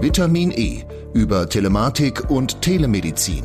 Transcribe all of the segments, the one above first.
Vitamin E über Telematik und Telemedizin.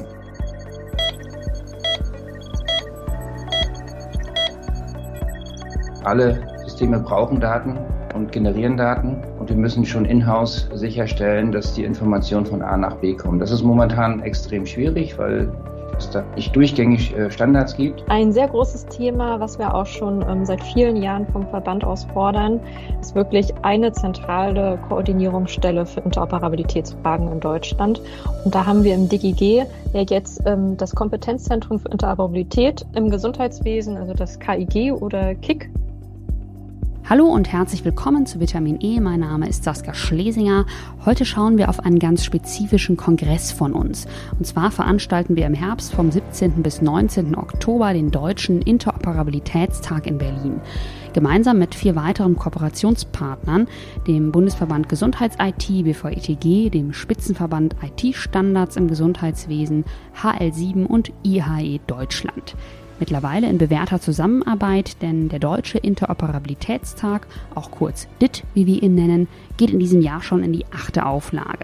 Alle Systeme brauchen Daten und generieren Daten und wir müssen schon in-house sicherstellen, dass die Informationen von A nach B kommen. Das ist momentan extrem schwierig, weil es da nicht durchgängig Standards gibt. Ein sehr großes Thema, was wir auch schon seit vielen Jahren vom Verband aus fordern, ist wirklich eine zentrale Koordinierungsstelle für Interoperabilitätsfragen in Deutschland. Und da haben wir im DGG ja jetzt das Kompetenzzentrum für Interoperabilität im Gesundheitswesen, also das KIG oder KIK. Hallo und herzlich willkommen zu Vitamin E. Mein Name ist Saskia Schlesinger. Heute schauen wir auf einen ganz spezifischen Kongress von uns. Und zwar veranstalten wir im Herbst vom 17. bis 19. Oktober den Deutschen Interoperabilitätstag in Berlin. Gemeinsam mit 4 weiteren Kooperationspartnern, dem Bundesverband Gesundheits-IT, BVETG, dem Spitzenverband IT-Standards im Gesundheitswesen, HL7 und IHE Deutschland. Mittlerweile in bewährter Zusammenarbeit, denn der Deutsche Interoperabilitätstag, auch kurz DIT, wie wir ihn nennen, geht in diesem Jahr schon in die 8. Auflage.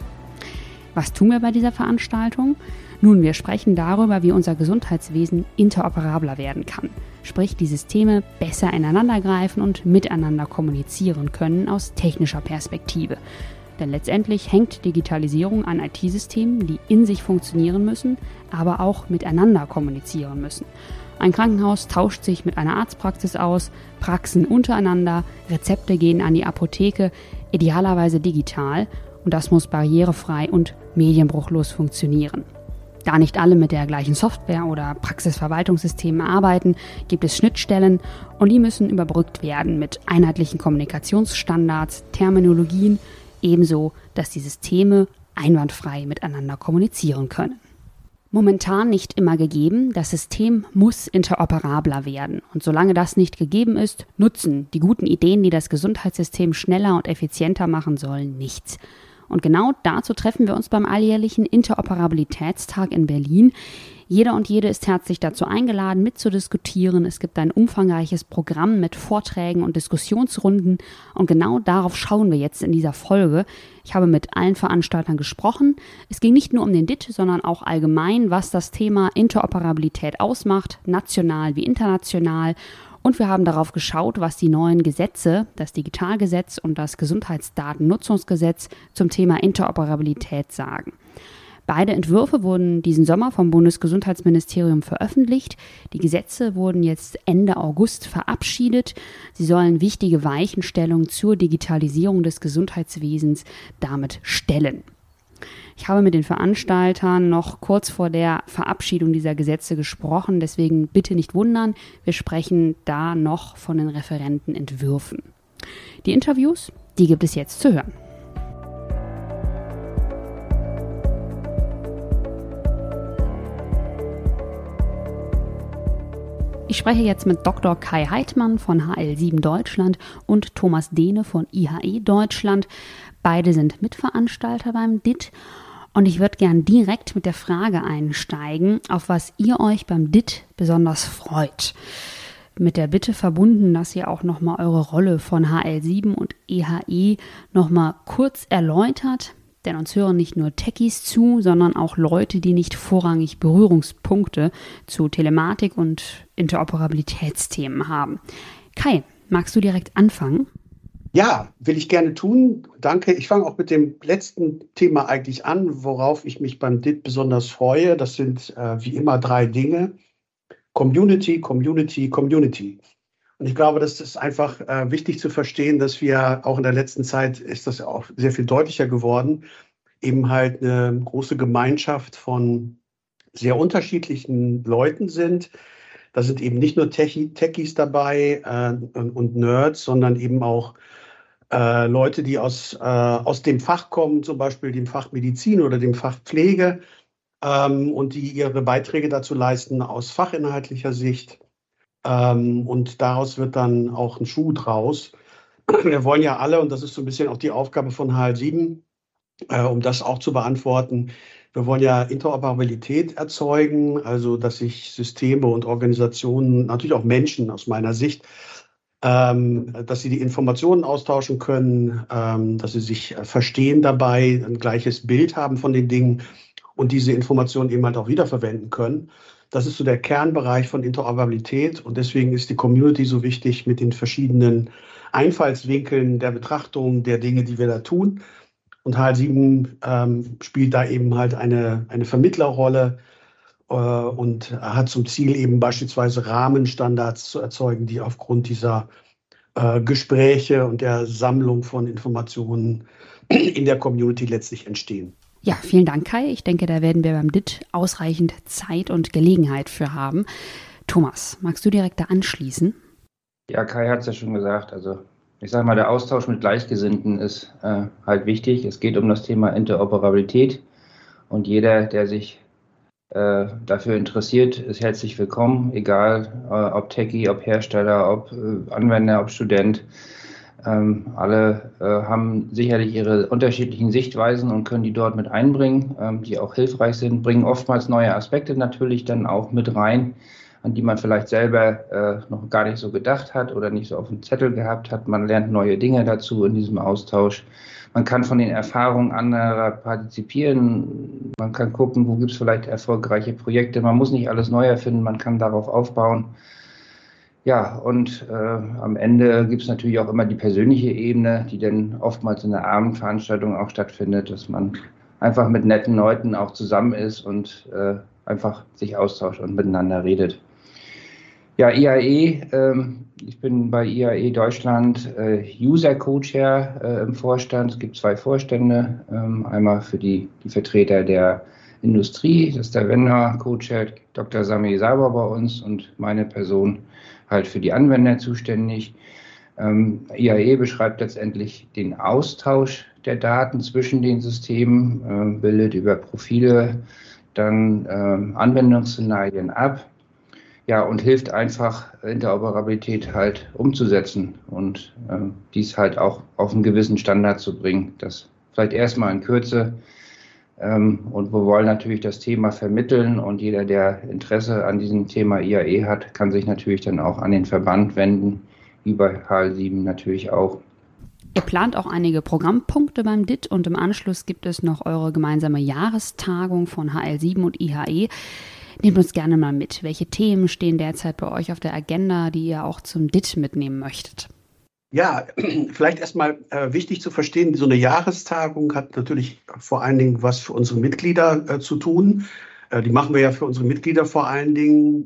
Was tun wir bei dieser Veranstaltung? Nun, wir sprechen darüber, wie unser Gesundheitswesen interoperabler werden kann. Sprich, die Systeme besser ineinandergreifen und miteinander kommunizieren können aus technischer Perspektive. Denn letztendlich hängt Digitalisierung an IT-Systemen, die in sich funktionieren müssen, aber auch miteinander kommunizieren müssen. Ein Krankenhaus tauscht sich mit einer Arztpraxis aus, Praxen untereinander, Rezepte gehen an die Apotheke, idealerweise digital, und das muss barrierefrei und medienbruchlos funktionieren. Da nicht alle mit der gleichen Software oder Praxisverwaltungssystemen arbeiten, gibt es Schnittstellen und die müssen überbrückt werden mit einheitlichen Kommunikationsstandards, Terminologien, ebenso, dass die Systeme einwandfrei miteinander kommunizieren können. Momentan nicht immer gegeben, das System muss interoperabler werden. Und solange das nicht gegeben ist, nutzen die guten Ideen, die das Gesundheitssystem schneller und effizienter machen sollen, nichts. Und genau dazu treffen wir uns beim alljährlichen Interoperabilitätstag in Berlin. Jeder und jede ist herzlich dazu eingeladen, mitzudiskutieren. Es gibt ein umfangreiches Programm mit Vorträgen und Diskussionsrunden. Und genau darauf schauen wir jetzt in dieser Folge. Ich habe mit allen Veranstaltern gesprochen. Es ging nicht nur um den DIT, sondern auch allgemein, was das Thema Interoperabilität ausmacht, national wie international. Und wir haben darauf geschaut, was die neuen Gesetze, das Digitalgesetz und das Gesundheitsdatennutzungsgesetz zum Thema Interoperabilität sagen. Beide Entwürfe wurden diesen Sommer vom Bundesgesundheitsministerium veröffentlicht. Die Gesetze wurden jetzt Ende August verabschiedet. Sie sollen wichtige Weichenstellungen zur Digitalisierung des Gesundheitswesens damit stellen. Ich habe mit den Veranstaltern noch kurz vor der Verabschiedung dieser Gesetze gesprochen, deswegen bitte nicht wundern, wir sprechen da noch von den Referentenentwürfen. Die Interviews, die gibt es jetzt zu hören. Ich spreche jetzt mit Dr. Kai Heitmann von HL7 Deutschland und Thomas Dehne von IHE Deutschland. Beide sind Mitveranstalter beim DIT. Und ich würde gern direkt mit der Frage einsteigen, auf was ihr euch beim DIT besonders freut. Mit der Bitte verbunden, dass ihr auch nochmal eure Rolle von HL7 und IHE nochmal kurz erläutert. Denn uns hören nicht nur Techies zu, sondern auch Leute, die nicht vorrangig Berührungspunkte zu Telematik und Interoperabilitätsthemen haben. Kai, magst du direkt anfangen? Ja, will ich gerne tun. Danke. Ich fange auch mit dem letzten Thema eigentlich an, worauf ich mich beim DIT besonders freue. Das sind wie immer 3 Dinge. Community, Community, Community. Und ich glaube, das ist einfach wichtig zu verstehen, dass wir auch in der letzten Zeit, ist das auch sehr viel deutlicher geworden, eben halt eine große Gemeinschaft von sehr unterschiedlichen Leuten sind. Da sind eben nicht nur Techies dabei und Nerds, sondern eben auch Leute, die aus dem Fach kommen, zum Beispiel dem Fach Medizin oder dem Fach Pflege, und die ihre Beiträge dazu leisten aus fachinhaltlicher Sicht. Und daraus wird dann auch ein Schuh draus. Wir wollen ja alle, und das ist so ein bisschen auch die Aufgabe von HL7, um das auch zu beantworten, wir wollen ja Interoperabilität erzeugen, also dass sich Systeme und Organisationen, natürlich auch Menschen aus meiner Sicht, dass sie die Informationen austauschen können, dass sie sich verstehen dabei, ein gleiches Bild haben von den Dingen und diese Informationen eben halt auch wiederverwenden können. Das ist so der Kernbereich von Interoperabilität und deswegen ist die Community so wichtig mit den verschiedenen Einfallswinkeln der Betrachtung der Dinge, die wir da tun. Und HL7 spielt da eben halt eine Vermittlerrolle und hat zum Ziel, eben beispielsweise Rahmenstandards zu erzeugen, die aufgrund dieser Gespräche und der Sammlung von Informationen in der Community letztlich entstehen. Ja, vielen Dank, Kai. Ich denke, da werden wir beim DIT ausreichend Zeit und Gelegenheit für haben. Thomas, magst du direkt da anschließen? Ja, Kai hat es ja schon gesagt. Also ich sage mal, der Austausch mit Gleichgesinnten ist halt wichtig. Es geht um das Thema Interoperabilität und jeder, der sich dafür interessiert, ist herzlich willkommen, egal ob Techie, ob Hersteller, ob Anwender, ob Student. Alle haben sicherlich ihre unterschiedlichen Sichtweisen und können die dort mit einbringen, die auch hilfreich sind, bringen oftmals neue Aspekte natürlich dann auch mit rein, an die man vielleicht selber noch gar nicht so gedacht hat oder nicht so auf dem Zettel gehabt hat. Man lernt neue Dinge dazu in diesem Austausch. Man kann von den Erfahrungen anderer partizipieren. Man kann gucken, wo gibt es vielleicht erfolgreiche Projekte. Man muss nicht alles neu erfinden, man kann darauf aufbauen. Ja, und am Ende gibt es natürlich auch immer die persönliche Ebene, die dann oftmals in der Abendveranstaltung auch stattfindet, dass man einfach mit netten Leuten auch zusammen ist und einfach sich austauscht und miteinander redet. Ja, IAE, ich bin bei IAE Deutschland User Co-Chair im Vorstand. Es gibt 2 Vorstände, einmal für die Vertreter der Industrie, das ist der Vendor Co-Chair, Dr. Sami Saber bei uns und meine Person halt für die Anwender zuständig. IAE beschreibt letztendlich den Austausch der Daten zwischen den Systemen, bildet über Profile dann Anwendungsszenarien ab. Ja, und hilft einfach, Interoperabilität halt umzusetzen und dies halt auch auf einen gewissen Standard zu bringen. Das vielleicht erstmal in Kürze. Und wir wollen natürlich das Thema vermitteln und jeder, der Interesse an diesem Thema IAE hat, kann sich natürlich dann auch an den Verband wenden, wie bei HL7 natürlich auch. Ihr plant auch einige Programmpunkte beim DIT und im Anschluss gibt es noch eure gemeinsame Jahrestagung von HL7 und IHE. Nehmt uns gerne mal mit. Welche Themen stehen derzeit bei euch auf der Agenda, die ihr auch zum DIT mitnehmen möchtet? Ja, vielleicht erstmal wichtig zu verstehen, so eine Jahrestagung hat natürlich vor allen Dingen was für unsere Mitglieder zu tun. Die machen wir ja für unsere Mitglieder vor allen Dingen.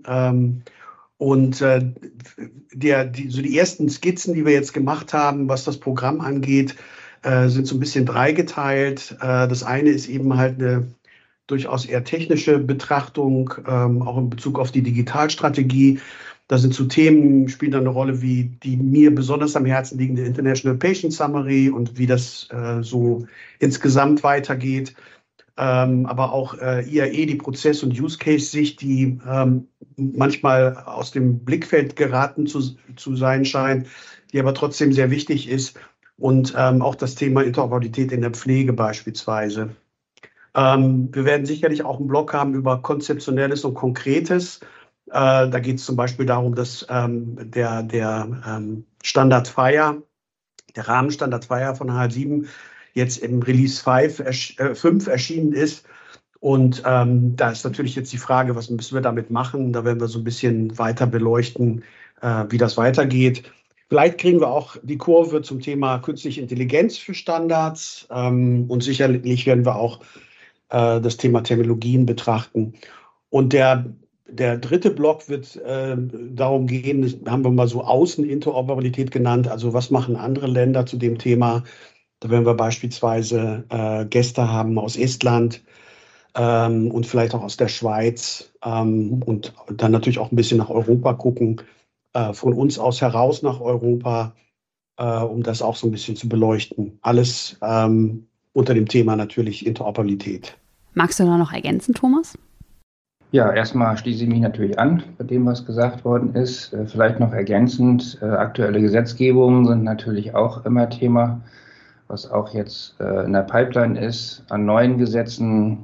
Die ersten Skizzen, die wir jetzt gemacht haben, was das Programm angeht, sind so ein bisschen dreigeteilt. Das eine ist eben halt eine durchaus eher technische Betrachtung, auch in Bezug auf die Digitalstrategie. Da sind so Themen, spielen dann eine Rolle wie die mir besonders am Herzen liegende International Patient Summary und wie das so insgesamt weitergeht. Aber auch IAE, die Prozess- und Use-Case-Sicht, die manchmal aus dem Blickfeld geraten zu sein scheint, die aber trotzdem sehr wichtig ist. Und auch das Thema Interoperabilität in der Pflege beispielsweise. Wir werden sicherlich auch einen Blog haben über Konzeptionelles und Konkretes. Da geht es zum Beispiel darum, dass der Standard FHIR, der Rahmenstandard FHIR von HL7 jetzt im Release 5 erschienen ist. Und da ist natürlich jetzt die Frage, was müssen wir damit machen? Da werden wir so ein bisschen weiter beleuchten, wie das weitergeht. Vielleicht kriegen wir auch die Kurve zum Thema künstliche Intelligenz für Standards. Und sicherlich werden wir auch das Thema Terminologien betrachten. Und der dritte Block wird darum gehen, das haben wir mal so Außeninteroperabilität genannt, also was machen andere Länder zu dem Thema. Da werden wir beispielsweise Gäste haben aus Estland und vielleicht auch aus der Schweiz und dann natürlich auch ein bisschen nach Europa gucken, von uns aus heraus nach Europa, um das auch so ein bisschen zu beleuchten. Alles unter dem Thema natürlich Interoperabilität. Magst du da noch ergänzen, Thomas? Ja, erstmal schließe ich mich natürlich an bei dem, was gesagt worden ist. Vielleicht noch ergänzend, aktuelle Gesetzgebungen sind natürlich auch immer Thema, was auch jetzt in der Pipeline ist, an neuen Gesetzen,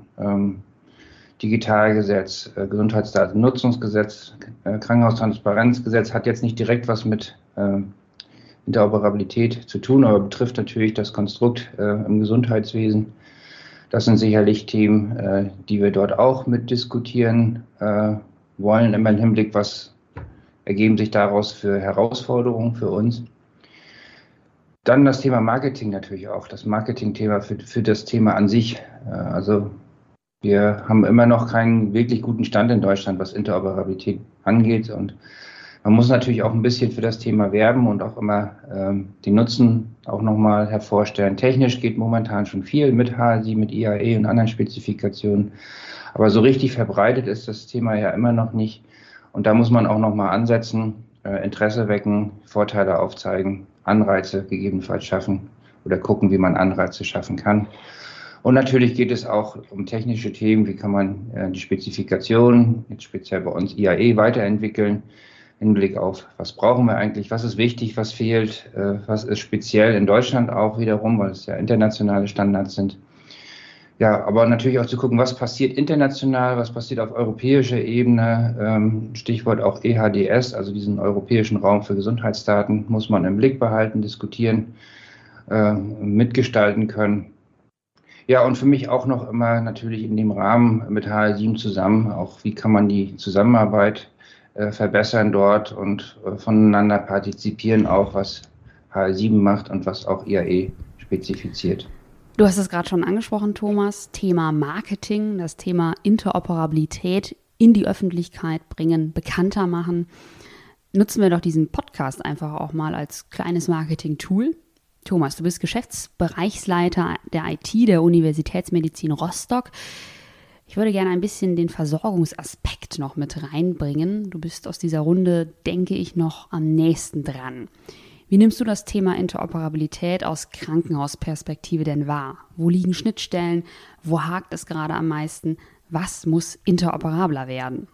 Digitalgesetz, Gesundheitsdatennutzungsgesetz, Krankenhaustransparenzgesetz, hat jetzt nicht direkt was mit Interoperabilität zu tun, aber betrifft natürlich das Konstrukt im Gesundheitswesen. Das sind sicherlich Themen, die wir dort auch mit diskutieren wollen, immer im Hinblick, was ergeben sich daraus für Herausforderungen für uns. Dann das Thema Marketing natürlich auch, das Marketingthema für das Thema an sich. Also wir haben immer noch keinen wirklich guten Stand in Deutschland, was Interoperabilität angeht, und man muss natürlich auch ein bisschen für das Thema werben und auch immer den Nutzen auch nochmal hervorstellen. Technisch geht momentan schon viel mit HL7, mit IAE und anderen Spezifikationen, aber so richtig verbreitet ist das Thema ja immer noch nicht. Und da muss man auch nochmal ansetzen, Interesse wecken, Vorteile aufzeigen, Anreize gegebenenfalls schaffen oder gucken, wie man Anreize schaffen kann. Und natürlich geht es auch um technische Themen, wie kann man die Spezifikation, jetzt speziell bei uns IAE, weiterentwickeln, im Hinblick auf, was brauchen wir eigentlich, was ist wichtig, was fehlt, was ist speziell in Deutschland auch wiederum, weil es ja internationale Standards sind. Ja, aber natürlich auch zu gucken, was passiert international, was passiert auf europäischer Ebene, Stichwort auch EHDS, also diesen europäischen Raum für Gesundheitsdaten, muss man im Blick behalten, diskutieren, mitgestalten können. Ja, und für mich auch noch immer natürlich in dem Rahmen mit HL7 zusammen, auch wie kann man die Zusammenarbeit verbessern dort und voneinander partizipieren, auch was HL7 macht und was auch IAE spezifiziert. Du hast es gerade schon angesprochen, Thomas, Thema Marketing, das Thema Interoperabilität in die Öffentlichkeit bringen, bekannter machen. Nutzen wir doch diesen Podcast einfach auch mal als kleines Marketing-Tool. Thomas, du bist Geschäftsbereichsleiter der IT der Universitätsmedizin Rostock. Ich würde gerne ein bisschen den Versorgungsaspekt noch mit reinbringen. Du bist aus dieser Runde, denke ich, noch am nächsten dran. Wie nimmst du das Thema Interoperabilität aus Krankenhausperspektive denn wahr? Wo liegen Schnittstellen? Wo hakt es gerade am meisten? Was muss interoperabler werden?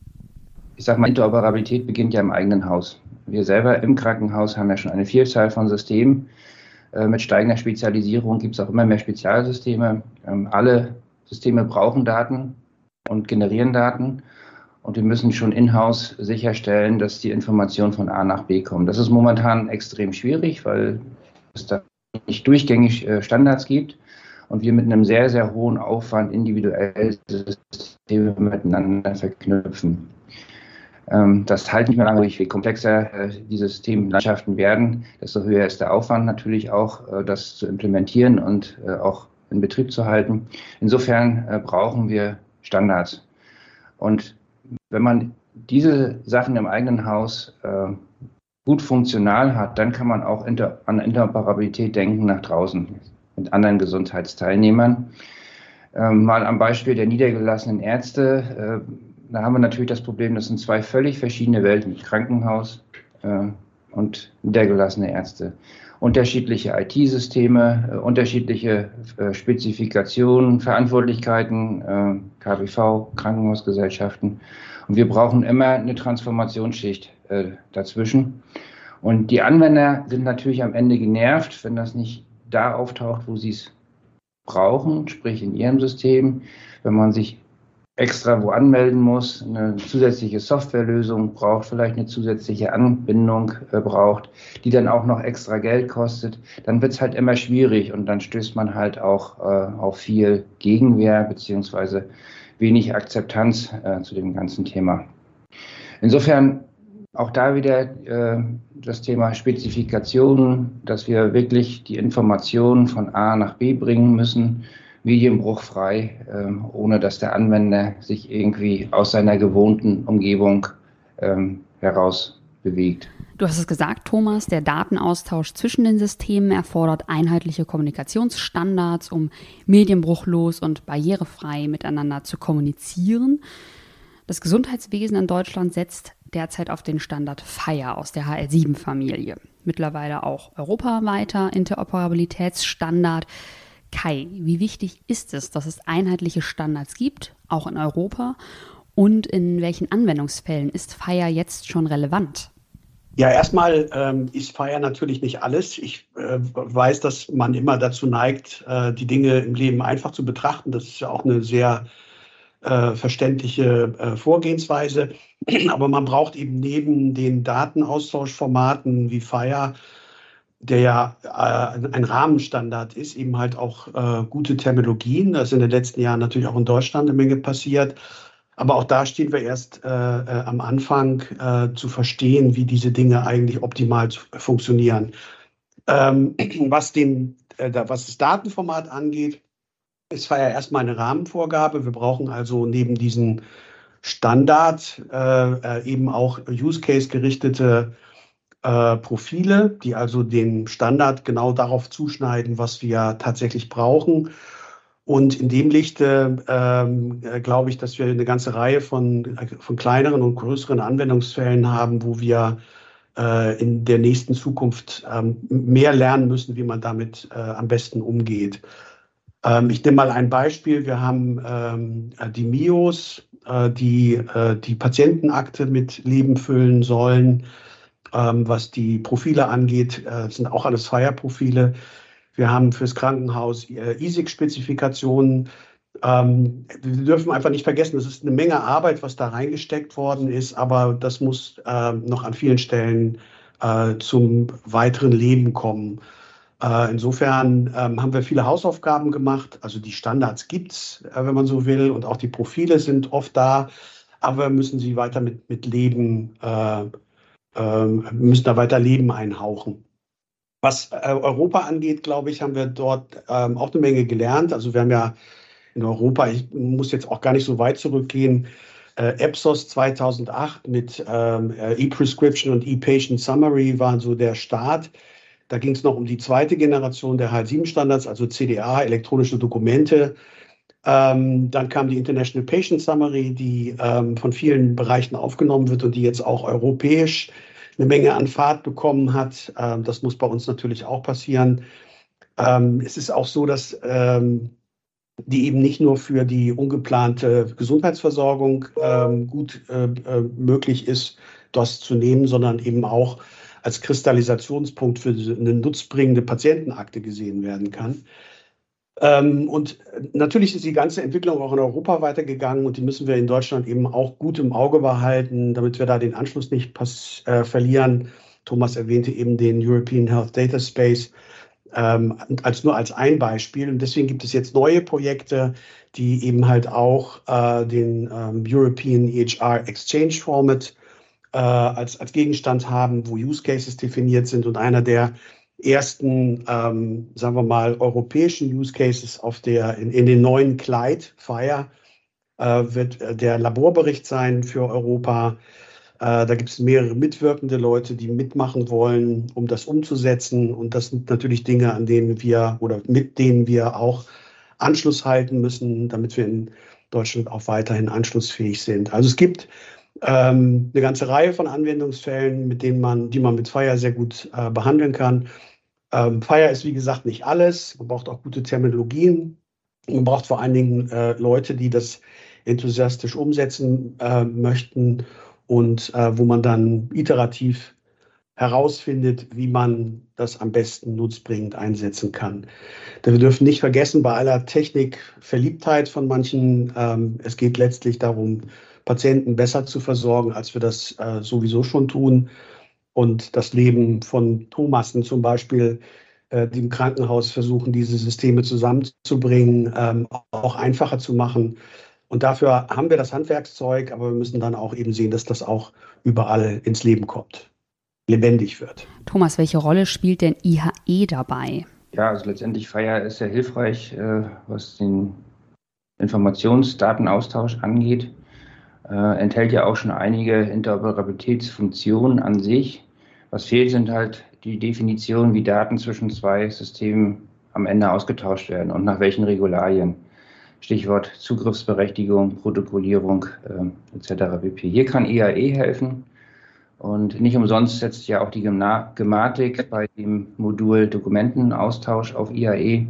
Ich sage mal, Interoperabilität beginnt ja im eigenen Haus. Wir selber im Krankenhaus haben ja schon eine Vielzahl von Systemen. Mit steigender Spezialisierung gibt es auch immer mehr Spezialsysteme. Alle Systeme brauchen Daten und generieren Daten. Und wir müssen schon in-house sicherstellen, dass die Informationen von A nach B kommen. Das ist momentan extrem schwierig, weil es da nicht durchgängig Standards gibt und wir mit einem sehr, sehr hohen Aufwand individuell Systeme miteinander verknüpfen. Das halt nicht mehr lange durch. Je komplexer diese Systemlandschaften werden, desto höher ist der Aufwand natürlich auch, das zu implementieren und auch in Betrieb zu halten. Insofern brauchen wir Standards. Und wenn man diese Sachen im eigenen Haus gut funktional hat, dann kann man auch an Interoperabilität denken nach draußen mit anderen Gesundheitsteilnehmern. Mal am Beispiel der niedergelassenen Ärzte. Da haben wir natürlich das Problem, das sind zwei völlig verschiedene Welten, Krankenhaus und niedergelassene Ärzte. Unterschiedliche IT-Systeme, unterschiedliche Spezifikationen, Verantwortlichkeiten, KBV, Krankenhausgesellschaften. Und wir brauchen immer eine Transformationsschicht dazwischen. Und die Anwender sind natürlich am Ende genervt, wenn das nicht da auftaucht, wo sie es brauchen, sprich in ihrem System, wenn man sich extra wo anmelden muss, eine zusätzliche Softwarelösung braucht, vielleicht eine zusätzliche Anbindung braucht, die dann auch noch extra Geld kostet, dann wird es halt immer schwierig und dann stößt man halt auch auf viel Gegenwehr beziehungsweise wenig Akzeptanz zu dem ganzen Thema. Insofern auch da wieder das Thema Spezifikationen, dass wir wirklich die Informationen von A nach B bringen müssen, medienbruchfrei, ohne dass der Anwender sich irgendwie aus seiner gewohnten Umgebung heraus bewegt. Du hast es gesagt, Thomas, der Datenaustausch zwischen den Systemen erfordert einheitliche Kommunikationsstandards, um medienbruchlos und barrierefrei miteinander zu kommunizieren. Das Gesundheitswesen in Deutschland setzt derzeit auf den Standard FHIR aus der HL7-Familie. Mittlerweile auch europaweiter Interoperabilitätsstandard. Kai, wie wichtig ist es, dass es einheitliche Standards gibt, auch in Europa? Und in welchen Anwendungsfällen ist FHIR jetzt schon relevant? Ja, erstmal ist FHIR natürlich nicht alles. Ich weiß, dass man immer dazu neigt, die Dinge im Leben einfach zu betrachten. Das ist ja auch eine sehr verständliche Vorgehensweise. Aber man braucht eben neben den Datenaustauschformaten wie FHIR der ja ein Rahmenstandard ist, eben halt auch gute Terminologien. Da ist in den letzten Jahren natürlich auch in Deutschland eine Menge passiert. Aber auch da stehen wir erst am Anfang zu verstehen, wie diese Dinge eigentlich optimal funktionieren. Was das Datenformat angeht, ist FHIR erstmal eine Rahmenvorgabe. Wir brauchen also neben diesen Standard eben auch Use-Case-gerichtete Profile, die also den Standard genau darauf zuschneiden, was wir tatsächlich brauchen. Und in dem Lichte glaube ich, dass wir eine ganze Reihe von kleineren und größeren Anwendungsfällen haben, wo wir in der nächsten Zukunft mehr lernen müssen, wie man damit am besten umgeht. Ich nehme mal ein Beispiel. Wir haben die MIOs, die Patientenakte mit Leben füllen sollen. Was die Profile angeht, sind auch alles FHIR-Profile. Wir haben fürs Krankenhaus ISIG-Spezifikationen. Wir dürfen einfach nicht vergessen, es ist eine Menge Arbeit, was da reingesteckt worden ist, aber das muss noch an vielen Stellen zum weiteren Leben kommen. Insofern haben wir viele Hausaufgaben gemacht. Also die Standards gibt es, wenn man so will, und auch die Profile sind oft da, aber wir müssen sie weiter mit Leben müssen da weiter Leben einhauchen. Was Europa angeht, glaube ich, haben wir dort auch eine Menge gelernt. Also wir haben ja in Europa, ich muss jetzt auch gar nicht so weit zurückgehen, EPSOS 2008 mit E-Prescription und E-Patient Summary waren so der Start. Da ging es noch um die zweite Generation der HL7-Standards, also CDA, elektronische Dokumente. Dann kam die International Patient Summary, die von vielen Bereichen aufgenommen wird und die jetzt auch europäisch eine Menge an Fahrt bekommen hat. Das muss bei uns natürlich auch passieren. Es ist auch so, dass die eben nicht nur für die ungeplante Gesundheitsversorgung gut möglich ist, das zu nehmen, sondern eben auch als Kristallisationspunkt für eine nutzbringende Patientenakte gesehen werden kann. Und natürlich ist die ganze Entwicklung auch in Europa weitergegangen und die müssen wir in Deutschland eben auch gut im Auge behalten, damit wir da den Anschluss nicht verlieren. Thomas erwähnte eben den European Health Data Space nur als ein Beispiel. Und deswegen gibt es jetzt neue Projekte, die eben halt auch den European EHR Exchange Format als Gegenstand haben, wo Use Cases definiert sind. Und einer der ersten, sagen wir mal, europäischen Use Cases in den neuen Kleid, FHIR, wird der Laborbericht sein für Europa. Da gibt es mehrere mitwirkende Leute, die mitmachen wollen, um das umzusetzen. Und das sind natürlich Dinge, mit denen wir auch Anschluss halten müssen, damit wir in Deutschland auch weiterhin anschlussfähig sind. Also es gibt eine ganze Reihe von Anwendungsfällen, die man mit FHIR sehr gut behandeln kann. FHIR ist, wie gesagt, nicht alles. Man braucht auch gute Terminologien. Man braucht vor allen Dingen Leute, die das enthusiastisch umsetzen möchten und wo man dann iterativ herausfindet, wie man das am besten nutzbringend einsetzen kann. Denn wir dürfen nicht vergessen, bei aller Technikverliebtheit von manchen, es geht letztlich darum, Patienten besser zu versorgen, als wir das sowieso schon tun. Und das Leben von Thomassen zum Beispiel, die im Krankenhaus versuchen, diese Systeme zusammenzubringen, auch einfacher zu machen. Und dafür haben wir das Handwerkszeug, aber wir müssen dann auch eben sehen, dass das auch überall ins Leben kommt, lebendig wird. Thomas, welche Rolle spielt denn IHE dabei? Ja, also letztendlich FHIR ist sehr hilfreich, was den Informationsdatenaustausch angeht. Enthält ja auch schon einige Interoperabilitätsfunktionen an sich. Was fehlt, sind halt die Definitionen, wie Daten zwischen zwei Systemen am Ende ausgetauscht werden und nach welchen Regularien. Stichwort Zugriffsberechtigung, Protokollierung etc. pp. Hier kann IHE helfen und nicht umsonst setzt ja auch die Gematik bei dem Modul Dokumentenaustausch auf IHE.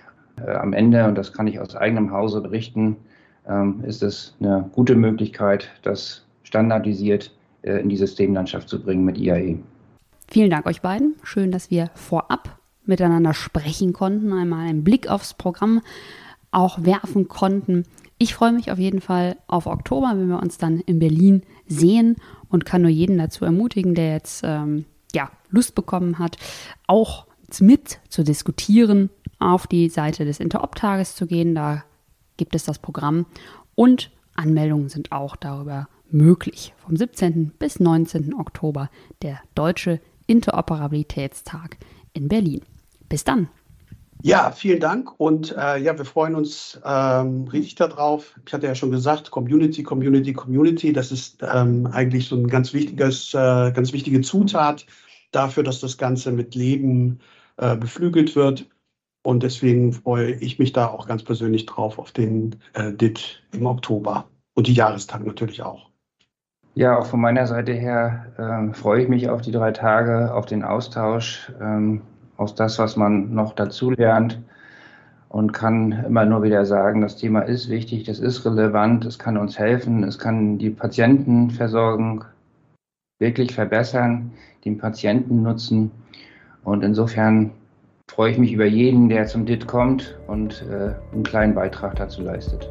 Am Ende, und das kann ich aus eigenem Hause berichten, ist es eine gute Möglichkeit, das standardisiert in die Systemlandschaft zu bringen mit IHE. Vielen Dank euch beiden. Schön, dass wir vorab miteinander sprechen konnten, einmal einen Blick aufs Programm auch werfen konnten. Ich freue mich auf jeden Fall auf Oktober, wenn wir uns dann in Berlin sehen und kann nur jeden dazu ermutigen, der jetzt Lust bekommen hat, auch mit zu diskutieren, auf die Seite des Interop-Tages zu gehen. Da gibt es das Programm und Anmeldungen sind auch darüber möglich. Vom 17. bis 19. Oktober der Deutsche Interoperabilitätstag in Berlin. Bis dann. Ja, vielen Dank und wir freuen uns riesig darauf. Ich hatte ja schon gesagt, Community. Das ist eigentlich so ein ganz wichtige Zutat dafür, dass das Ganze mit Leben beflügelt wird. Und deswegen freue ich mich da auch ganz persönlich drauf auf den DIT im Oktober und die Jahrestag natürlich auch. Ja, auch von meiner Seite her freue ich mich auf die 3 Tage, auf den Austausch, auf das, was man noch dazu lernt und kann immer nur wieder sagen, das Thema ist wichtig, das ist relevant, es kann uns helfen, es kann die Patientenversorgung wirklich verbessern, den Patienten nutzen und insofern freue ich mich über jeden, der zum DIT kommt und einen kleinen Beitrag dazu leistet.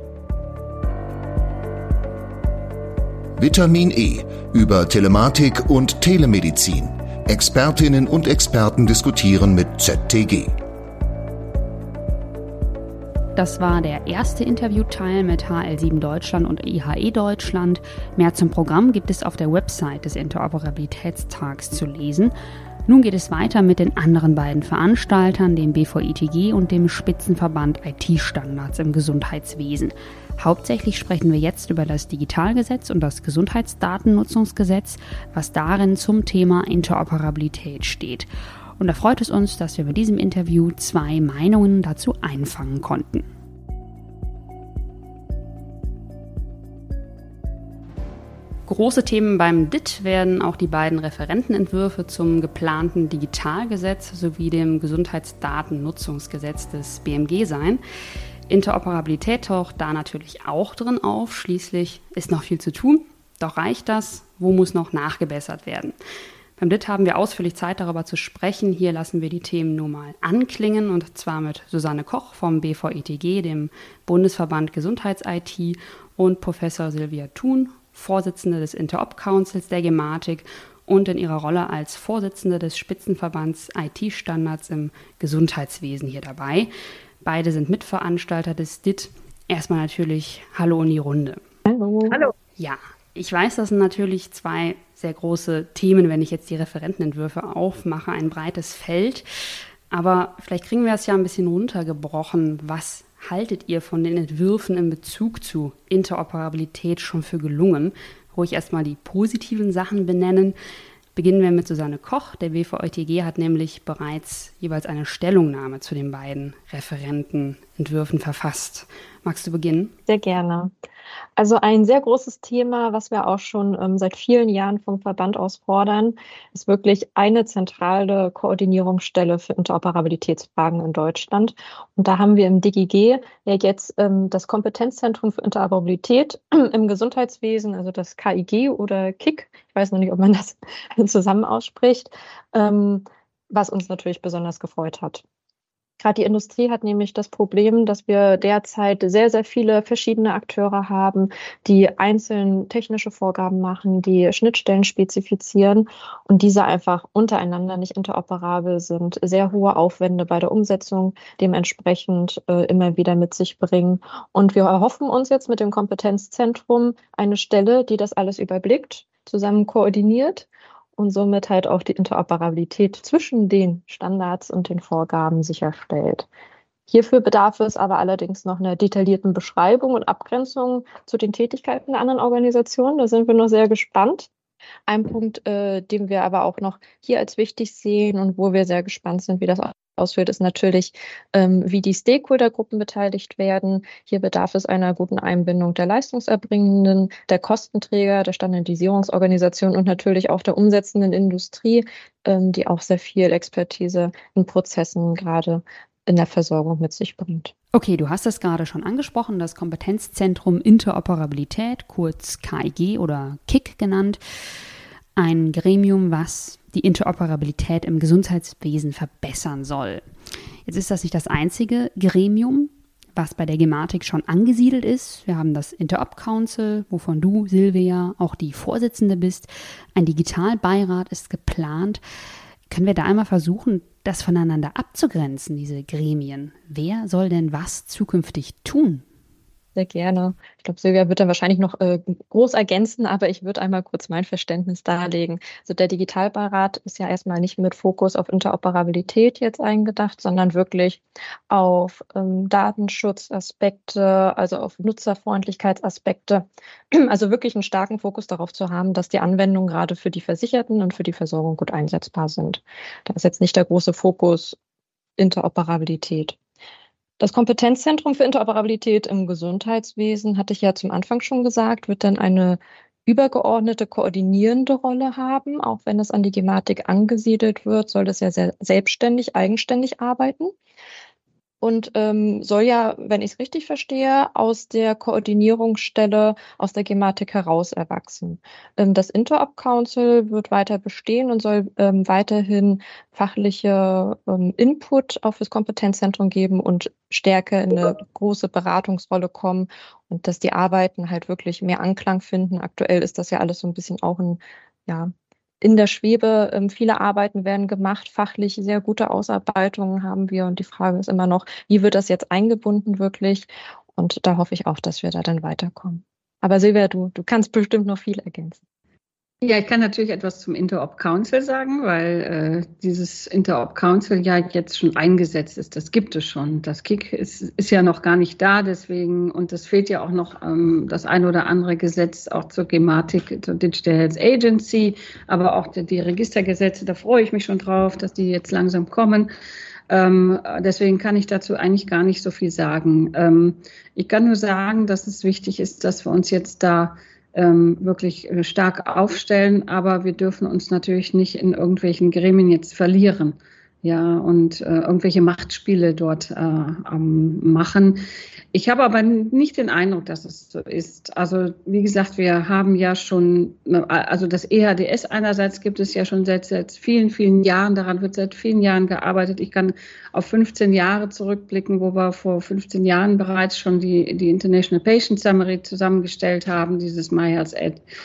Vitamin E über Telematik und Telemedizin. Expertinnen und Experten diskutieren mit ZTG. Das war der erste Interviewteil mit HL7 Deutschland und IHE Deutschland. Mehr zum Programm gibt es auf der Website des Interoperabilitätstags zu lesen. Nun geht es weiter mit den anderen beiden Veranstaltern, dem BVITG und dem Spitzenverband IT-Standards im Gesundheitswesen. Hauptsächlich sprechen wir jetzt über das Digitalgesetz und das Gesundheitsdatennutzungsgesetz, was darin zum Thema Interoperabilität steht. Und da freut es uns, dass wir bei diesem Interview 2 Meinungen dazu einfangen konnten. Große Themen beim DIT werden auch die beiden Referentenentwürfe zum geplanten Digitalgesetz sowie dem Gesundheitsdatennutzungsgesetz des BMG sein. Interoperabilität taucht da natürlich auch drin auf. Schließlich ist noch viel zu tun. Doch reicht das? Wo muss noch nachgebessert werden? Beim DIT haben wir ausführlich Zeit, darüber zu sprechen. Hier lassen wir die Themen nur mal anklingen, und zwar mit Susanne Koch vom BVITG, dem Bundesverband Gesundheits-IT, und Professor Silvia Thun, Vorsitzende des Interop-Councils der Gematik und in ihrer Rolle als Vorsitzende des Spitzenverbands IT-Standards im Gesundheitswesen hier dabei. Beide sind Mitveranstalter des DIT. Erstmal natürlich Hallo in die Runde. Hallo. Hallo. Ja, ich weiß, das sind natürlich 2 sehr große Themen, wenn ich jetzt die Referentenentwürfe aufmache, ein breites Feld. Aber vielleicht kriegen wir es ja ein bisschen runtergebrochen. Was haltet ihr von den Entwürfen in Bezug zu Interoperabilität schon für gelungen? Ruhig erstmal die positiven Sachen benennen. Beginnen wir mit Susanne Koch. Der BVITG hat nämlich bereits jeweils eine Stellungnahme zu den beiden Referentenentwürfen verfasst. Magst du beginnen? Sehr gerne. Also ein sehr großes Thema, was wir auch schon seit vielen Jahren vom Verband aus fordern, ist wirklich eine zentrale Koordinierungsstelle für Interoperabilitätsfragen in Deutschland. Und da haben wir im DGG ja jetzt das Kompetenzzentrum für Interoperabilität im Gesundheitswesen, also das KIG oder KIK, ich weiß noch nicht, ob man das zusammen ausspricht, was uns natürlich besonders gefreut hat. Gerade die Industrie hat nämlich das Problem, dass wir derzeit sehr, sehr viele verschiedene Akteure haben, die einzeln technische Vorgaben machen, die Schnittstellen spezifizieren und diese einfach untereinander nicht interoperabel sind, sehr hohe Aufwände bei der Umsetzung dementsprechend immer wieder mit sich bringen. Und wir erhoffen uns jetzt mit dem Kompetenzzentrum eine Stelle, die das alles überblickt, zusammen koordiniert und somit halt auch die Interoperabilität zwischen den Standards und den Vorgaben sicherstellt. Hierfür bedarf es aber allerdings noch einer detaillierten Beschreibung und Abgrenzung zu den Tätigkeiten der anderen Organisationen. Da sind wir noch sehr gespannt. Ein Punkt, den wir aber auch noch hier als wichtig sehen und wo wir sehr gespannt sind, wie das ausführt, ist natürlich, wie die Stakeholdergruppen beteiligt werden. Hier bedarf es einer guten Einbindung der Leistungserbringenden, der Kostenträger, der Standardisierungsorganisation und natürlich auch der umsetzenden Industrie, die auch sehr viel Expertise in Prozessen gerade in der Versorgung mit sich bringt. Okay, du hast es gerade schon angesprochen, das Kompetenzzentrum Interoperabilität, kurz KIG oder KIK genannt, ein Gremium, was die Interoperabilität im Gesundheitswesen verbessern soll. Jetzt ist das nicht das einzige Gremium, was bei der Gematik schon angesiedelt ist. Wir haben das Interop Council, wovon du, Silvia, auch die Vorsitzende bist. Ein Digitalbeirat ist geplant. Können wir da einmal versuchen, das voneinander abzugrenzen, diese Gremien? Wer soll denn was zukünftig tun? Sehr gerne. Ich glaube, Silvia wird dann wahrscheinlich noch groß ergänzen, aber ich würde einmal kurz mein Verständnis darlegen. Also der Digitalbeirat ist ja erstmal nicht mit Fokus auf Interoperabilität jetzt eingedacht, sondern wirklich auf Datenschutzaspekte, also auf Nutzerfreundlichkeitsaspekte. Also wirklich einen starken Fokus darauf zu haben, dass die Anwendungen gerade für die Versicherten und für die Versorgung gut einsetzbar sind. Da ist jetzt nicht der große Fokus Interoperabilität. Das Kompetenzzentrum für Interoperabilität im Gesundheitswesen, hatte ich ja zum Anfang schon gesagt, wird dann eine übergeordnete koordinierende Rolle haben. Auch wenn es an die Gematik angesiedelt wird, soll das ja sehr selbstständig, eigenständig arbeiten. Und soll ja, wenn ich es richtig verstehe, aus der Koordinierungsstelle aus der Gematik heraus erwachsen. Das Interop Council wird weiter bestehen und soll weiterhin fachliche Input auf das Kompetenzzentrum geben und stärker in eine große Beratungsrolle kommen und dass die Arbeiten halt wirklich mehr Anklang finden. Aktuell ist das ja alles so ein bisschen auch in der Schwebe. Viele Arbeiten werden gemacht, fachlich sehr gute Ausarbeitungen haben wir und die Frage ist immer noch, wie wird das jetzt eingebunden wirklich? Und da hoffe ich auch, dass wir da dann weiterkommen. Aber Silvia, du kannst bestimmt noch viel ergänzen. Ja, ich kann natürlich etwas zum Interop Council sagen, weil dieses Interop Council ja jetzt schon eingesetzt ist. Das gibt es schon. Das KIK ist ja noch gar nicht da, deswegen, und es fehlt ja auch noch das ein oder andere Gesetz auch zur Gematik, zur Digital Health Agency, aber auch die Registergesetze, da freue ich mich schon drauf, dass die jetzt langsam kommen. Deswegen kann ich dazu eigentlich gar nicht so viel sagen. Ich kann nur sagen, dass es wichtig ist, dass wir uns jetzt da wirklich stark aufstellen, aber wir dürfen uns natürlich nicht in irgendwelchen Gremien jetzt verlieren, ja, und irgendwelche Machtspiele dort machen. Ich habe aber nicht den Eindruck, dass es so ist. Also wie gesagt, wir haben ja schon, also das EHDS einerseits gibt es ja schon seit vielen, vielen Jahren, daran wird seit vielen Jahren gearbeitet. Ich kann auf 15 Jahre zurückblicken, wo wir vor 15 Jahren bereits schon die International Patient Summary zusammengestellt haben, dieses MyHealth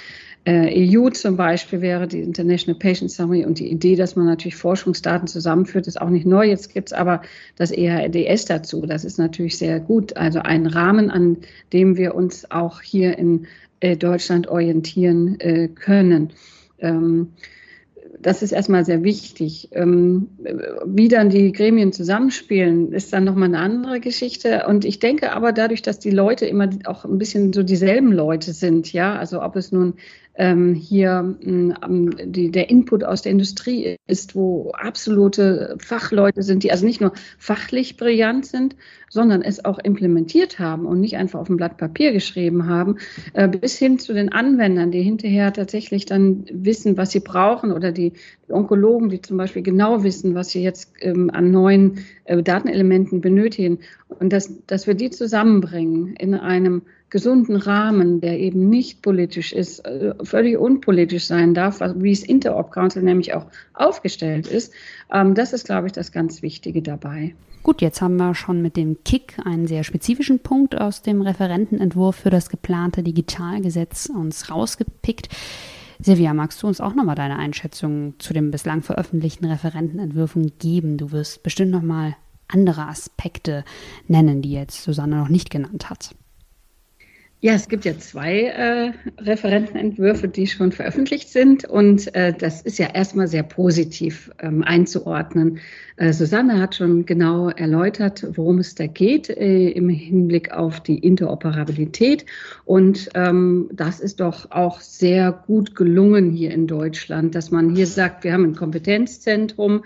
EU zum Beispiel wäre die International Patient Summary, und die Idee, dass man natürlich Forschungsdaten zusammenführt, ist auch nicht neu. Jetzt gibt es aber das EHDS dazu. Das ist natürlich sehr gut. Also ein Rahmen, an dem wir uns auch hier in Deutschland orientieren können. Das ist erstmal sehr wichtig. Wie dann die Gremien zusammenspielen, ist dann nochmal eine andere Geschichte. Und ich denke aber dadurch, dass die Leute immer auch ein bisschen so dieselben Leute sind, ja, also ob es nun hier der Input aus der Industrie ist, wo absolute Fachleute sind, die also nicht nur fachlich brillant sind, sondern es auch implementiert haben und nicht einfach auf ein Blatt Papier geschrieben haben, bis hin zu den Anwendern, die hinterher tatsächlich dann wissen, was sie brauchen, oder die Onkologen, die zum Beispiel genau wissen, was sie jetzt an neuen Datenelementen benötigen. Und dass wir die zusammenbringen in einem gesunden Rahmen, der eben nicht politisch ist, völlig unpolitisch sein darf, wie es Interop Council nämlich auch aufgestellt ist. Das ist, glaube ich, das ganz Wichtige dabei. Gut, jetzt haben wir schon mit dem KIK einen sehr spezifischen Punkt aus dem Referentenentwurf für das geplante Digitalgesetz uns rausgepickt. Silvia, magst du uns auch nochmal deine Einschätzung zu den bislang veröffentlichten Referentenentwürfen geben? Du wirst bestimmt nochmal andere Aspekte nennen, die jetzt Susanne noch nicht genannt hat. Ja, es gibt ja 2 Referentenentwürfe, die schon veröffentlicht sind, und das ist ja erstmal sehr positiv einzuordnen. Susanne hat schon genau erläutert, worum es da geht im Hinblick auf die Interoperabilität, und das ist doch auch sehr gut gelungen hier in Deutschland, dass man hier sagt, wir haben ein Kompetenzzentrum,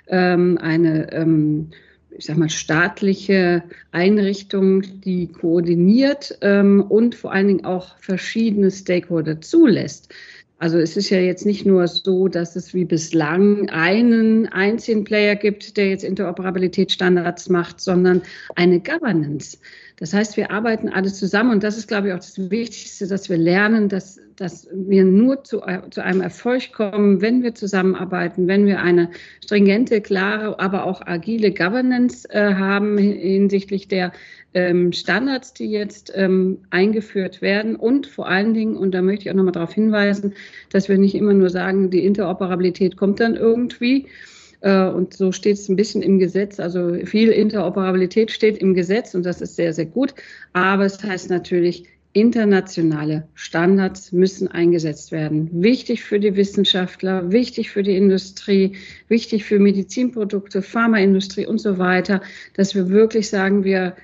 eine staatliche Einrichtung, die koordiniert und vor allen Dingen auch verschiedene Stakeholder zulässt. Also es ist ja jetzt nicht nur so, dass es wie bislang einen einzigen Player gibt, der jetzt Interoperabilitätsstandards macht, sondern eine Governance. Das heißt, wir arbeiten alle zusammen und das ist, glaube ich, auch das Wichtigste, dass wir lernen, dass wir nur zu einem Erfolg kommen, wenn wir zusammenarbeiten, wenn wir eine stringente, klare, aber auch agile Governance haben hinsichtlich der Standards, die jetzt eingeführt werden und vor allen Dingen, und da möchte ich auch nochmal darauf hinweisen, dass wir nicht immer nur sagen, die Interoperabilität kommt dann irgendwie. Und so steht es ein bisschen im Gesetz. Also viel Interoperabilität steht im Gesetz und das ist sehr, sehr gut. Aber es heißt natürlich, internationale Standards müssen eingesetzt werden. Wichtig für die Wissenschaftler, wichtig für die Industrie, wichtig für Medizinprodukte, Pharmaindustrie und so weiter, dass wir wirklich sagen, wir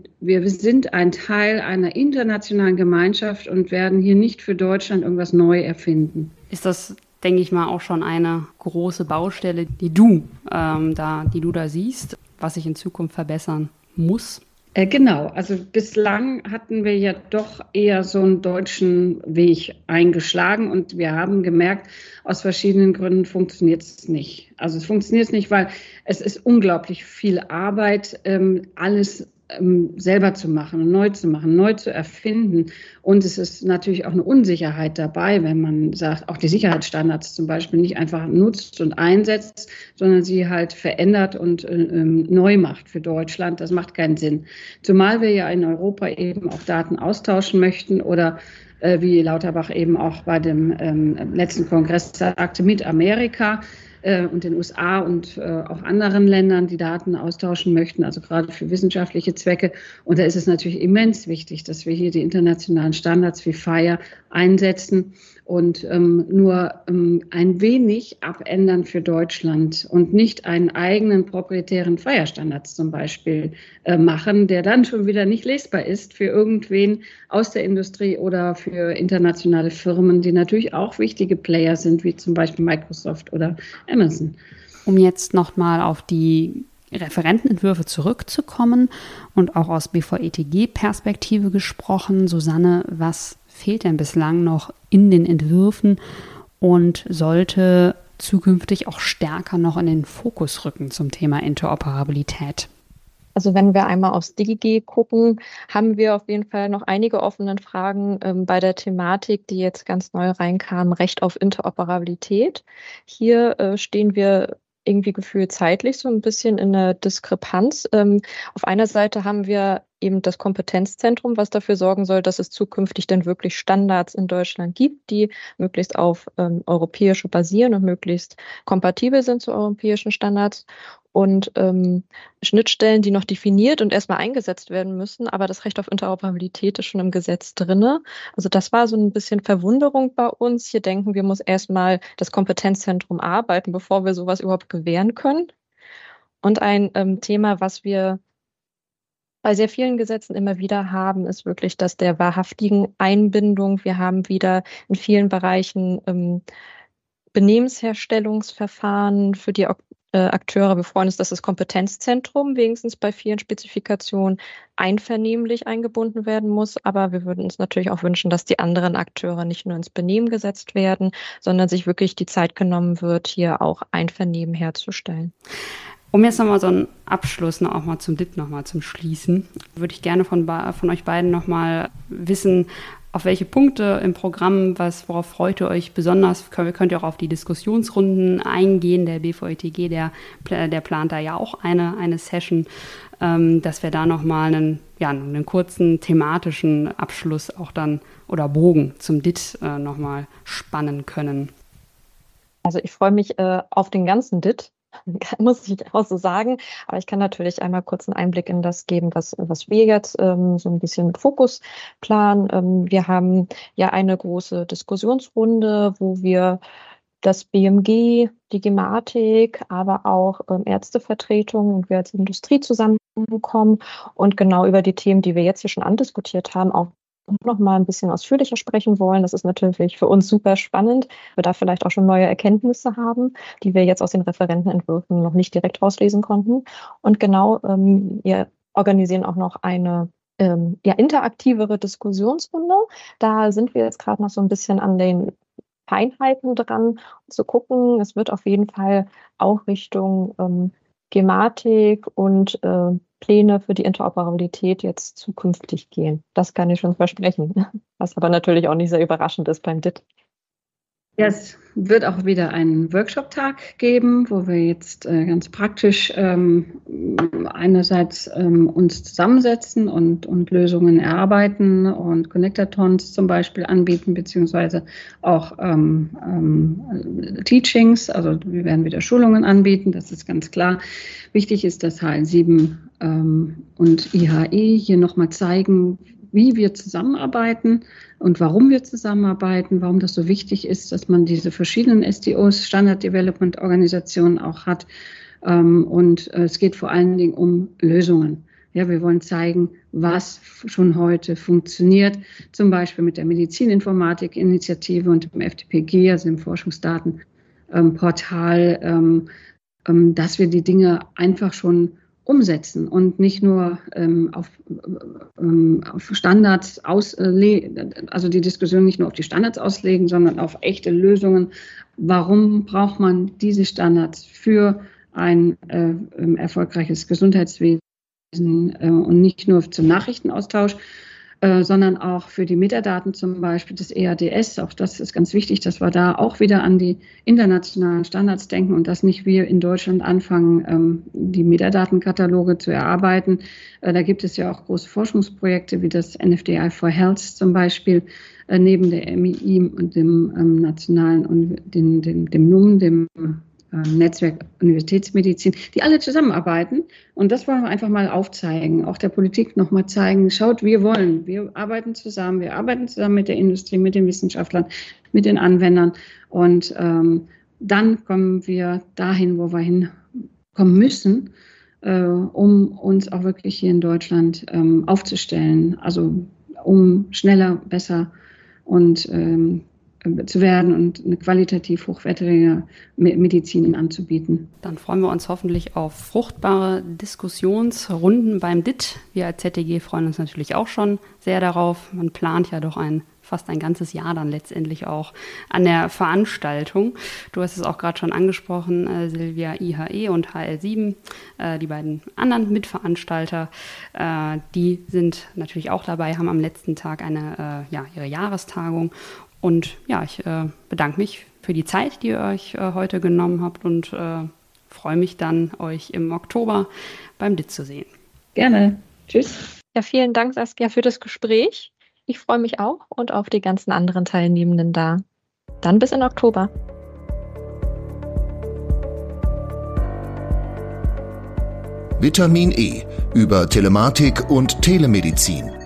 sind ein Teil einer internationalen Gemeinschaft und werden hier nicht für Deutschland irgendwas neu erfinden. Ist das, denke ich mal, auch schon eine große Baustelle, die du da siehst, was sich in Zukunft verbessern muss? Genau, also bislang hatten wir ja doch eher so einen deutschen Weg eingeschlagen und wir haben gemerkt, aus verschiedenen Gründen funktioniert es nicht. Also es funktioniert nicht, weil es ist unglaublich viel Arbeit, alles selber zu machen, neu zu erfinden. Und es ist natürlich auch eine Unsicherheit dabei, wenn man sagt, auch die Sicherheitsstandards zum Beispiel nicht einfach nutzt und einsetzt, sondern sie halt verändert und neu macht für Deutschland. Das macht keinen Sinn. Zumal wir ja in Europa eben auch Daten austauschen möchten oder wie Lauterbach eben auch bei dem letzten Kongress sagte, mit Amerika und den USA und auch anderen Ländern, die Daten austauschen möchten, also gerade für wissenschaftliche Zwecke. Und da ist es natürlich immens wichtig, dass wir hier die internationalen Standards wie FHIR einsetzen und nur ein wenig abändern für Deutschland und nicht einen eigenen proprietären FHIR-Standards zum Beispiel machen, der dann schon wieder nicht lesbar ist für irgendwen aus der Industrie oder für internationale Firmen, die natürlich auch wichtige Player sind, wie zum Beispiel Microsoft oder Amazon. Um jetzt nochmal auf die Referentenentwürfe zurückzukommen und auch aus BVETG-Perspektive gesprochen, Susanne, was fehlt denn bislang noch in den Entwürfen und sollte zukünftig auch stärker noch in den Fokus rücken zum Thema Interoperabilität? Also wenn wir einmal aufs DigiG gucken, haben wir auf jeden Fall noch einige offene Fragen bei der Thematik, die jetzt ganz neu reinkam, Recht auf Interoperabilität. Hier stehen wir irgendwie gefühlt zeitlich so ein bisschen in einer Diskrepanz. Auf einer Seite haben wir eben das Kompetenzzentrum, was dafür sorgen soll, dass es zukünftig dann wirklich Standards in Deutschland gibt, die möglichst auf europäische basieren und möglichst kompatibel sind zu europäischen Standards. Und Schnittstellen, die noch definiert und erstmal eingesetzt werden müssen, aber das Recht auf Interoperabilität ist schon im Gesetz drinne. Also das war so ein bisschen Verwunderung bei uns. Hier denken wir, muss erstmal das Kompetenzzentrum arbeiten, bevor wir sowas überhaupt gewähren können. Und ein Thema, was wir bei sehr vielen Gesetzen immer wieder haben, ist wirklich das der wahrhaftigen Einbindung. Wir haben wieder in vielen Bereichen Benehmensherstellungsverfahren für die Akteure. Wir freuen uns, dass das Kompetenzzentrum wenigstens bei vielen Spezifikationen einvernehmlich eingebunden werden muss. Aber wir würden uns natürlich auch wünschen, dass die anderen Akteure nicht nur ins Benehmen gesetzt werden, sondern sich wirklich die Zeit genommen wird, hier auch Einvernehmen herzustellen. Um jetzt nochmal so einen Abschluss auch mal zum DIT nochmal zum Schließen, würde ich gerne von euch beiden nochmal wissen, auf welche Punkte im Programm, worauf freut ihr euch besonders? Könnt ihr auch auf die Diskussionsrunden eingehen. Der BVETG, der plant da ja auch eine Session, dass wir da nochmal einen kurzen thematischen Abschluss auch dann oder Bogen zum DIT nochmal spannen können. Also ich freue mich auf den ganzen DIT. Muss ich auch so sagen. Aber ich kann natürlich einmal kurz einen Einblick in das geben, was wir jetzt so ein bisschen mit Fokus planen. Wir haben ja eine große Diskussionsrunde, wo wir das BMG, die Gematik, aber auch Ärztevertretungen und wir als Industrie zusammenkommen und genau über die Themen, die wir jetzt hier schon andiskutiert haben, auch noch mal ein bisschen ausführlicher sprechen wollen. Das ist natürlich für uns super spannend. Wir da vielleicht auch schon neue Erkenntnisse haben, die wir jetzt aus den Referentenentwürfen noch nicht direkt rauslesen konnten. Und genau, wir organisieren auch noch eine interaktivere Diskussionsrunde. Da sind wir jetzt gerade noch so ein bisschen an den Feinheiten dran, zu gucken. Es wird auf jeden Fall auch Richtung Gematik und Pläne für die Interoperabilität jetzt zukünftig gehen. Das kann ich schon versprechen, was aber natürlich auch nicht sehr überraschend ist beim DIT. Ja, es wird auch wieder einen Workshop-Tag geben, wo wir jetzt ganz praktisch einerseits uns zusammensetzen und Lösungen erarbeiten und Connectathons zum Beispiel anbieten, beziehungsweise auch Teachings, also wir werden wieder Schulungen anbieten, das ist ganz klar. Wichtig ist, dass HL7 und IHE hier nochmal zeigen, wie wir zusammenarbeiten und warum wir zusammenarbeiten, warum das so wichtig ist, dass man diese verschiedenen SDOs, Standard Development Organisationen auch hat. Und es geht vor allen Dingen um Lösungen. Ja, wir wollen zeigen, was schon heute funktioniert, zum Beispiel mit der Medizininformatik-Initiative und dem FDPG, also dem Forschungsdatenportal, dass wir die Dinge einfach schon umsetzen und nicht nur auf Standards auslegen, also die Diskussion nicht nur auf die Standards auslegen, sondern auf echte Lösungen. Warum braucht man diese Standards für ein erfolgreiches Gesundheitswesen und nicht nur zum Nachrichtenaustausch, sondern auch für die Metadaten zum Beispiel des EADS. Auch das ist ganz wichtig, dass wir da auch wieder an die internationalen Standards denken und dass nicht wir in Deutschland anfangen, die Metadatenkataloge zu erarbeiten. Da gibt es ja auch große Forschungsprojekte wie das NFDI for Health zum Beispiel, neben der MII und dem nationalen und dem NUM, dem Netzwerk Universitätsmedizin, die alle zusammenarbeiten. Und das wollen wir einfach mal aufzeigen, auch der Politik nochmal zeigen, schaut, wir arbeiten zusammen mit der Industrie, mit den Wissenschaftlern, mit den Anwendern. Und dann kommen wir dahin, wo wir hinkommen müssen, um uns auch wirklich hier in Deutschland aufzustellen, also um schneller, besser und zu werden und eine qualitativ hochwertige Medizin anzubieten. Dann freuen wir uns hoffentlich auf fruchtbare Diskussionsrunden beim DIT. Wir als ZDG freuen uns natürlich auch schon sehr darauf. Man plant ja doch fast ein ganzes Jahr dann letztendlich auch an der Veranstaltung. Du hast es auch gerade schon angesprochen, Silvia, IHE und HL7, die beiden anderen Mitveranstalter, die sind natürlich auch dabei, haben am letzten Tag ihre Jahrestagung. Und ja, ich bedanke mich für die Zeit, die ihr euch heute genommen habt und freue mich dann, euch im Oktober beim DIT zu sehen. Gerne. Tschüss. Ja, vielen Dank, Saskia, für das Gespräch. Ich freue mich auch und auf die ganzen anderen Teilnehmenden da. Dann bis in Oktober. Vitamin E über Telematik und Telemedizin.